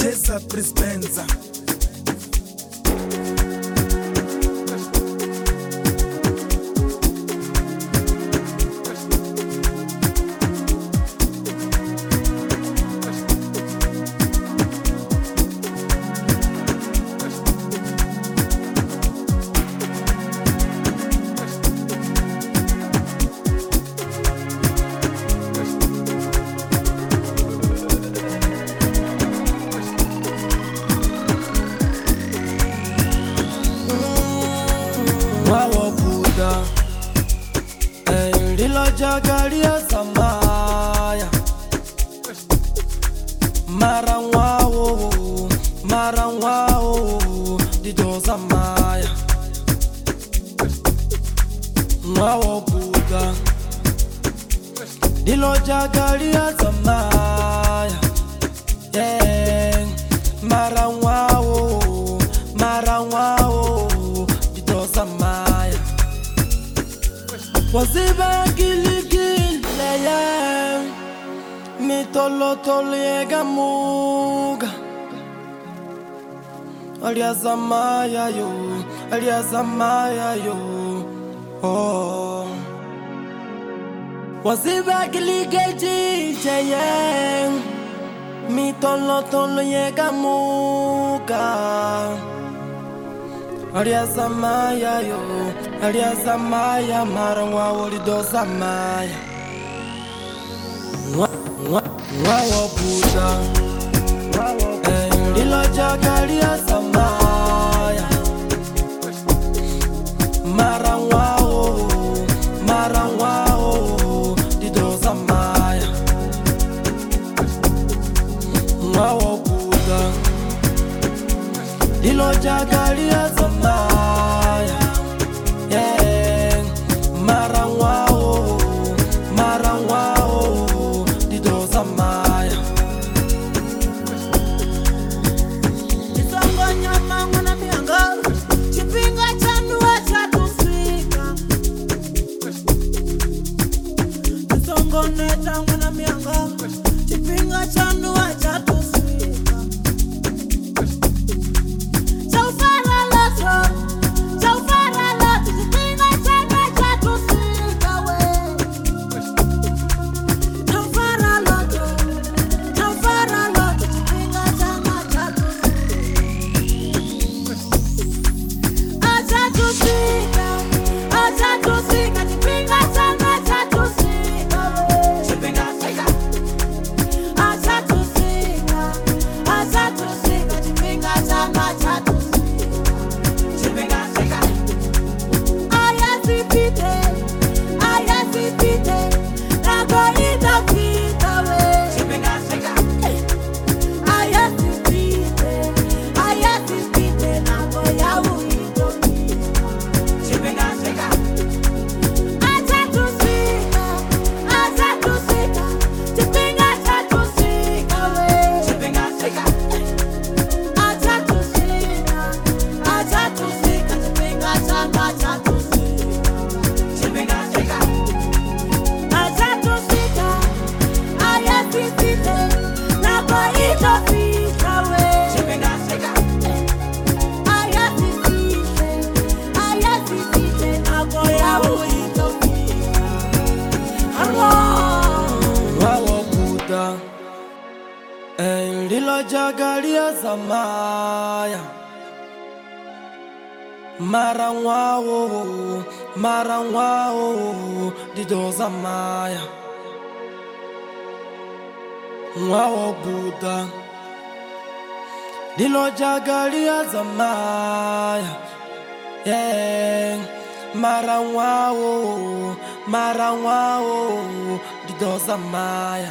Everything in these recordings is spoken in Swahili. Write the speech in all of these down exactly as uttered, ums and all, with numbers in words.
cheza Prispenza. Wawabuda Ndilo jagalia samaya Marangwao Marangwao Dido samaya Wawabuda Ndilo jagalia samaya Yeah Marangwao Marangwao Dido samaya Waziba giligile ya Mitolo tolega muga Aliazamaya yo Aliazamaya yo Oh Waziba giligile ya Mitolo tolega muga Aliazamaya yo, Aliazamaya marangwao lido samaya Wawabuda Ndilo jagalia samaya Marangwao, marangwao lido samaya Wawabuda Ndilo jagalia samaya Yeah Marangwao Marangwao Dido samaya Isongo nyama mwana mianga Chipinga chanu wacha tusika Isongo neta mwana mianga Chipinga chanu wacha tusika Wawabuda Ndilo jagalia samaya Marangwao Marangwao Dido samaya Wawabuda Ndilo jagalia samaya Yeah Marangwao Marangwao Dido samaya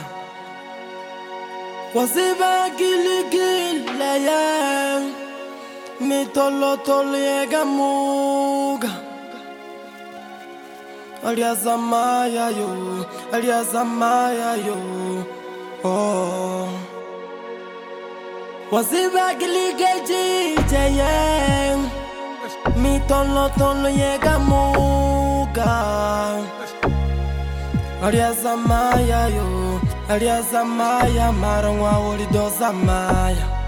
Waziba giligile ya Mitolo tolega muga Aliazamaya yo Aliazamaya yo Oh Waziba giligile ya Mitolo tolega muga Aliazamaya yo Aliazamaya marangwao lido samaya